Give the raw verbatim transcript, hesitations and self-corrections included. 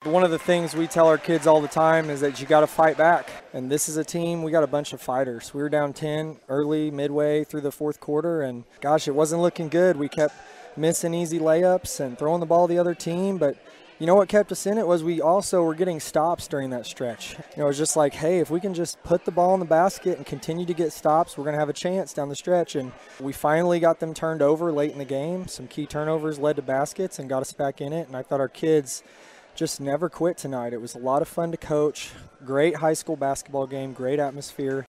One of the things we tell our kids all the time is that you got to fight back. And this is a team, we got a bunch of fighters. We were down ten early, midway through the fourth quarter, and gosh, it wasn't looking good. We kept missing easy layups and throwing the ball to the other team, but you know what kept us in it was we also were getting stops during that stretch. You know, it was just like, hey, if we can just put the ball in the basket and continue to get stops, we're going to have a chance down the stretch. And we finally got them turned over late in the game. Some key turnovers led to baskets and got us back in it. And I thought our kids just never quit tonight. It was a lot of fun to coach. Great high school basketball game, great atmosphere.